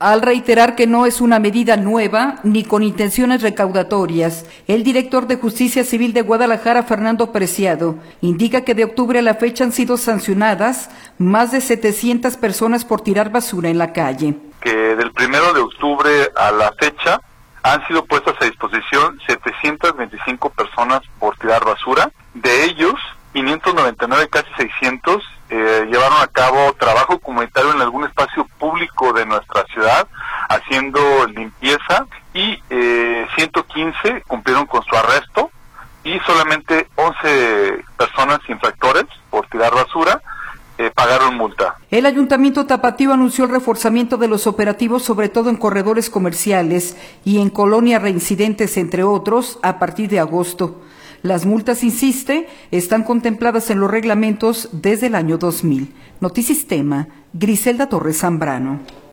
Al reiterar que no es una medida nueva ni con intenciones recaudatorias, el director de Justicia Civil de Guadalajara, Fernando Preciado, indica que de octubre a la fecha han sido sancionadas más de 700 personas por tirar basura en la calle. Que del 1 de octubre a la fecha han sido puestas a disposición 725 personas por tirar basura. De ellos, 599, casi 600, llevaron a cabo trabajo comunitario en algún espacio público de nuestra ciudad, haciendo limpieza, y 115 cumplieron con su arresto, y solamente 11 personas infractores por tirar basura pagaron multa. El Ayuntamiento Tapatío anunció el reforzamiento de los operativos, sobre todo en corredores comerciales y en colonias reincidentes, entre otros, a partir de agosto. Las multas, insiste, están contempladas en los reglamentos desde el año 2000. Notisistema, Griselda Torres Zambrano.